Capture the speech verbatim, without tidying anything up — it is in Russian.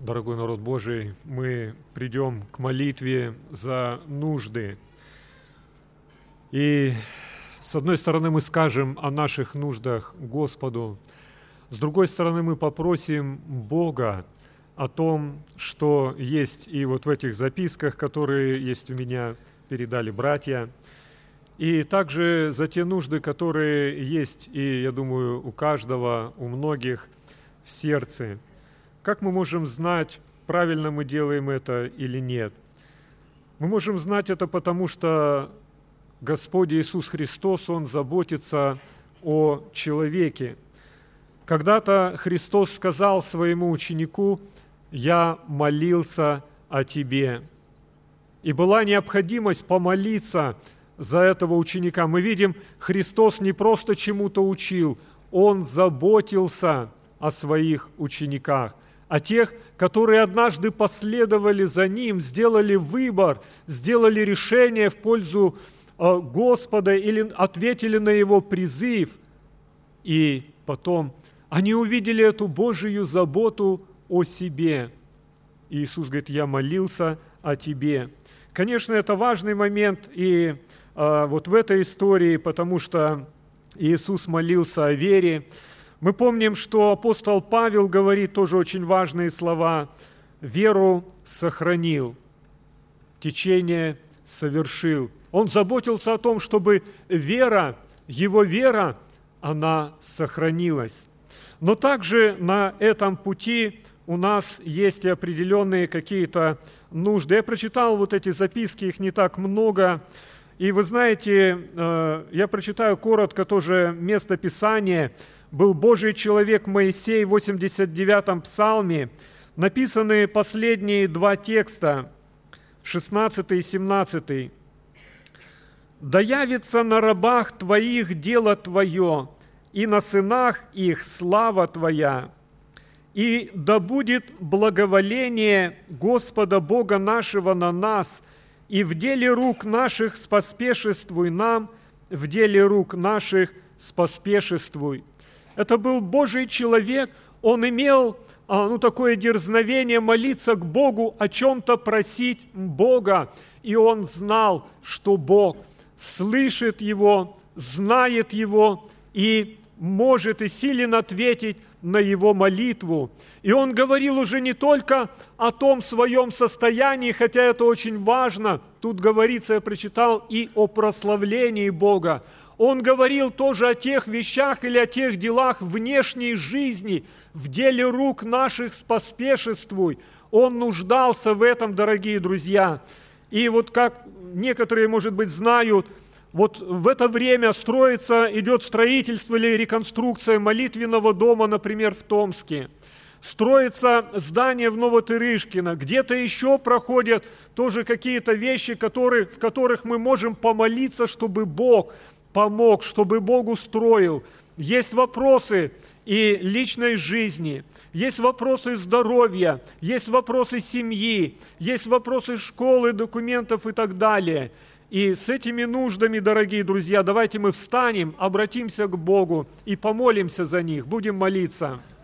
дорогой народ Божий, мы придем к молитве за нужды. И с одной стороны мы скажем о наших нуждах Господу, с другой стороны мы попросим Бога о том, что есть и вот в этих записках, которые есть у меня, передали братья, и также за те нужды, которые есть, и, я думаю, у каждого, у многих в сердце. Как мы можем знать, правильно мы делаем это или нет? Мы можем знать это потому, что Господь Иисус Христос, Он заботится о человеке. Когда-то Христос сказал своему ученику: «Я молился о тебе». И была необходимость помолиться за этого ученика. Мы видим, Христос не просто чему-то учил, Он заботился о своих учениках, о тех, которые однажды последовали за Ним, сделали выбор, сделали решение в пользу Господа или ответили на Его призыв. И потом они увидели эту Божию заботу о себе. И Иисус говорит: «Я молился о тебе». Конечно, это важный момент и э, вот в этой истории, потому что Иисус молился о вере. Мы помним, что апостол Павел говорит тоже очень важные слова: «Веру сохранил, течение совершил». Он заботился о том, чтобы вера, его вера, она сохранилась. Но также на этом пути у нас есть и определенные какие-то нужды. Я прочитал вот эти записки, их не так много. И вы знаете, я прочитаю коротко тоже место Писания. Был Божий человек Моисей в восемьдесят девятом псалме. Написаны последние два текста, шестнадцатый и семнадцатый. «Да явится на рабах Твоих дело Твое, и на сынах их слава Твоя. И да будет благоволение Господа Бога нашего на нас, и в деле рук наших споспешествуй нам, в деле рук наших споспешествуй». Это был Божий человек, он имел ну, такое дерзновение молиться к Богу, о чем-то просить Бога, и он знал, что Бог слышит его, знает его и может и силен ответить на его молитву. И он говорил уже не только о том своем состоянии, хотя это очень важно, тут говорится, я прочитал, и о прославлении Бога. Он говорил тоже о тех вещах или о тех делах внешней жизни, в деле рук наших споспешествуй. Он нуждался в этом, дорогие друзья. И вот как некоторые, может быть, знают, вот в это время строится, идет строительство или реконструкция молитвенного дома, например, в Томске. Строится здание в Новотырышкино. Где-то еще проходят тоже какие-то вещи, которые, в которых мы можем помолиться, чтобы Бог помог, чтобы Бог устроил. Есть вопросы и личной жизни, есть вопросы здоровья, есть вопросы семьи, есть вопросы школы, документов и так далее. И с этими нуждами, дорогие друзья, давайте мы встанем, обратимся к Богу и помолимся за них, будем молиться.